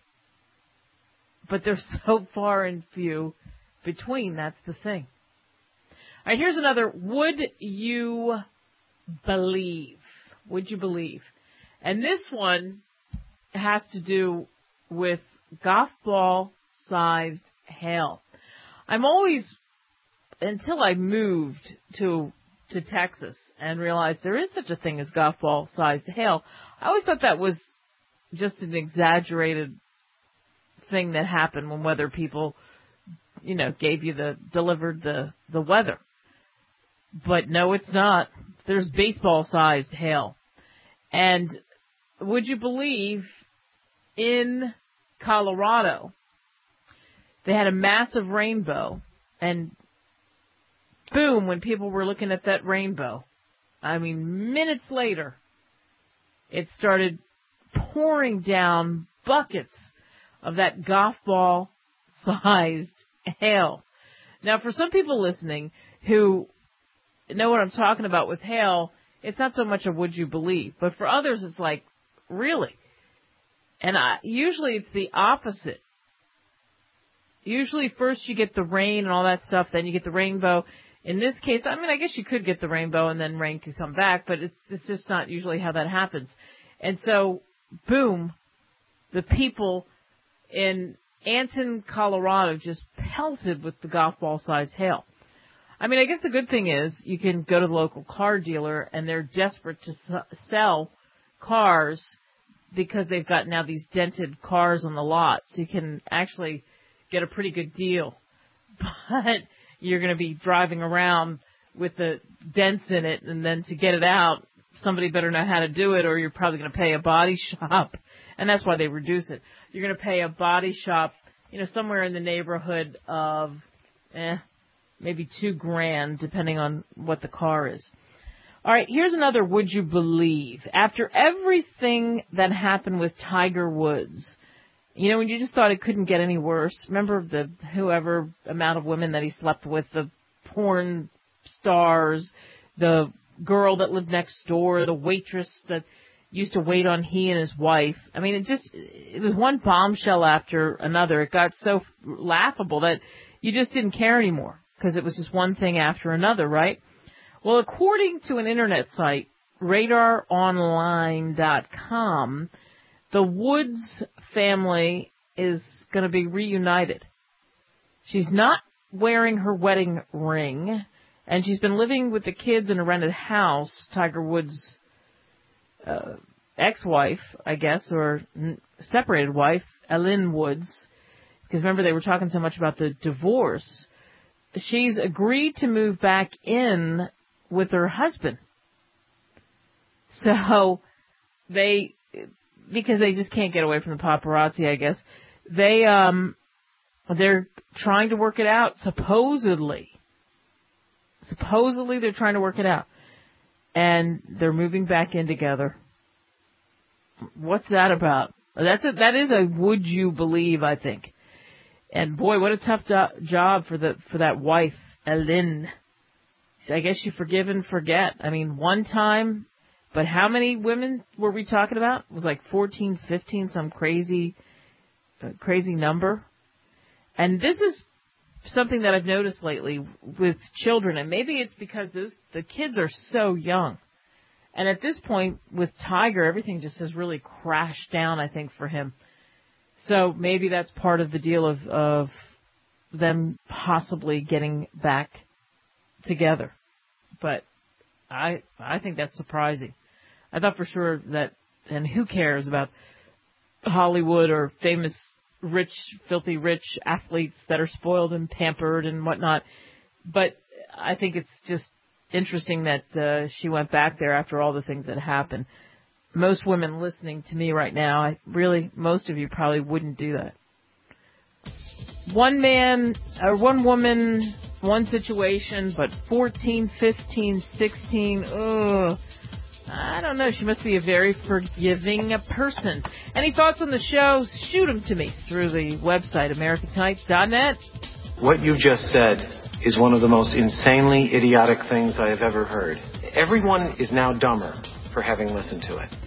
[SPEAKER 4] But they're so far and few between, that's the thing. All right, here's another would you believe. Would you believe? And this one has to do with golf ball sized hail. I'm always, until I moved to to Texas and realized there is such a thing as golf ball sized hail, I always thought that was just an exaggerated thing that happened when weather people, you know, gave you the, delivered the, the weather. But no, it's not. There's baseball sized hail. And would you believe, in Colorado, they had a massive rainbow, and boom, when people were looking at that rainbow, I mean, minutes later, it started pouring down buckets of that golf ball sized hail. Now, for some people listening who know what I'm talking about with hail, it's not so much a would you believe, but for others it's like, really? And I, usually it's the opposite. Usually first you get the rain and all that stuff, then you get the rainbow. In this case, I mean, I guess you could get the rainbow and then rain could come back, but it's, it's just not usually how that happens. And so, boom, the people in Anton, Colorado just pelted with the golf ball sized hail. I mean, I guess the good thing is you can go to the local car dealer and they're desperate to s- sell cars because they've got now these dented cars on the lot. So you can actually get a pretty good deal. But you're going to be driving around with the dents in it, and then to get it out, somebody better know how to do it, or you're probably going to pay a body shop And that's why they reduce it. You're going to pay a body shop, you know, somewhere in the neighborhood of, eh, maybe two grand, depending on what the car is. All right, here's another would you believe. After everything that happened with Tiger Woods, you know, when you just thought it couldn't get any worse, remember the whoever amount of women that he slept with, the porn stars, the girl that lived next door, the waitress that used to wait on he and his wife. I mean, it just, it was one bombshell after another. It got so laughable that you just didn't care anymore because it was just one thing after another, right? Well, according to an internet site, radar online dot com, the Woods family is going to be reunited. She's not wearing her wedding ring, and she's been living with the kids in a rented house. Tiger Woods' uh, ex-wife, I guess, or n- separated wife, Ellen Woods, because remember they were talking so much about the divorce. She's agreed to move back in with her husband. So they, because they just can't get away from the paparazzi, I guess, they, um, they're trying to work it out, supposedly. Supposedly they're trying to work it out. And they're moving back in together. What's that about? That's a, that is a would you believe, I think. And boy, what a tough do- job for the, for that wife, Ellen. I guess you forgive and forget. I mean, one time, but how many women were we talking about? It was like fourteen, fifteen, some crazy, uh, crazy number. And this is something that I've noticed lately with children, and maybe it's because those the kids are so young. And at this point, with Tiger, everything just has really crashed down, I think, for him. So maybe that's part of the deal of, of them possibly getting back together. But I I think that's surprising. I thought for sure that, and who cares about Hollywood or famous rich, filthy rich athletes that are spoiled and pampered and whatnot. But I think it's just interesting that uh, she went back there after all the things that happened. Most women listening to me right now, I really, most of you probably wouldn't do that. One man, or one woman, one situation, but fourteen, fifteen, sixteen, ugh. I don't know. She must be a very forgiving person. Any thoughts on the show? Shoot them to me through the website, America Tonight dot net.
[SPEAKER 18] What you just said is one of the most insanely idiotic things I have ever heard. Everyone is now dumber for having listened to it.